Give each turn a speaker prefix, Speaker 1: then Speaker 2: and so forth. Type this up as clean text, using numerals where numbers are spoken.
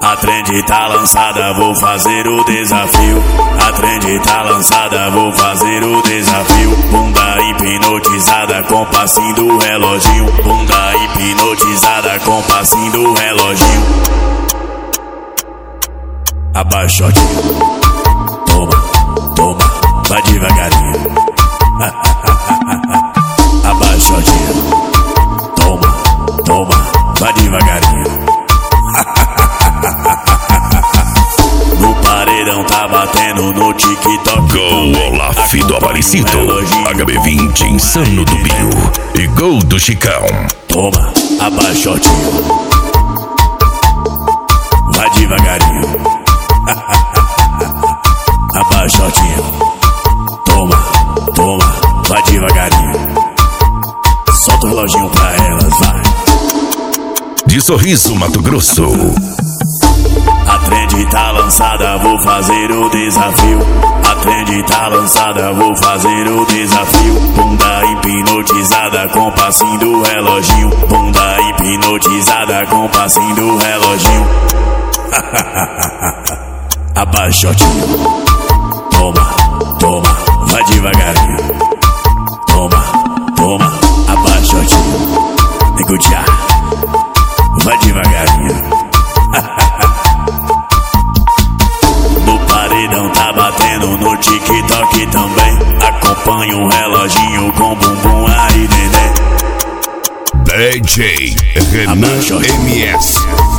Speaker 1: A trend tá lançada, vou fazer o desafio. A trend tá lançada, vou fazer o desafio. Bunda hipnotizada com passinho do reloginho. Bunda hipnotizada com passinho do reloginho. Abaixotinho. Toma, toma, vai devagarinho. Abaixotinho. Toma, toma, vai devagarinho. No paredão tá batendo no TikTok.
Speaker 2: Gol Olaf do Aparecido, HB20 Insano do Bio e gol do Chicão.
Speaker 1: Toma, abaixotinho. Vai devagarinho. Abaixotinho. Toma, toma, vai devagarinho. Solta o reloginho pra elas, vai.
Speaker 2: De Sorriso, Mato Grosso.
Speaker 1: A trend tá lançada, vou fazer o desafio. A trend tá lançada, vou fazer o desafio. Bunda hipnotizada com passinho do reloginho. Bunda hipnotizada com passinho do reloginho. Abaixotinho. Toma, toma, vai devagarinho. Toma, toma, abaixotinho. Negudiar, vai devagarinho. No paredão tá batendo no TikTok também. Acompanha o reloginho com bumbum aí, neném.
Speaker 2: DJ Renan MS.